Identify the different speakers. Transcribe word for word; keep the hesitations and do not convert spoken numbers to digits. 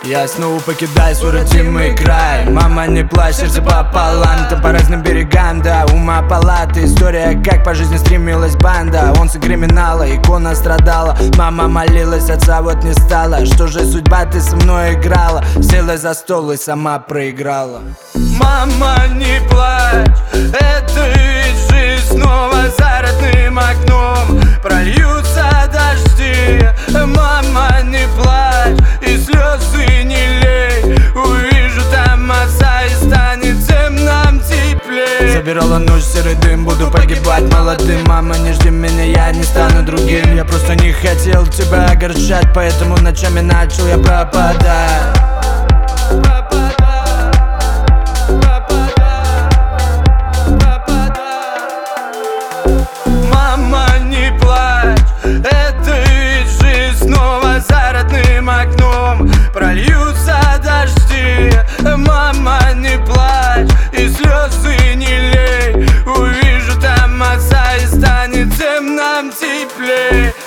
Speaker 1: Я снова покидаю свой родимый край. Мама, не плачь, сердце пополам. Там по разным берегам, да, ума палаты. История, как по жизни стремилась банда. Он сын криминала, икона страдала. Мама молилась, отца вот не стало. Что же судьба, ты со мной играла? Села за стол и сама проиграла. Мама, не плачь, это ведь жизнь. Снова за родным окном прольются дожди. Мама, не плачь и слезы не лей. Увижу там отца и станет всем нам теплей. Забирала ночь, серый дым, буду погибать молодым. Мама, не жди меня, я не стану другим. Я просто не хотел тебя огорчать, поэтому ночами начал я пропадать. Мама, не плачь, это ведь жизнь. Снова за родным окном прольются дожди. Мама, не плачь и слезы не лей. Увижу там отца и станет всем нам теплей.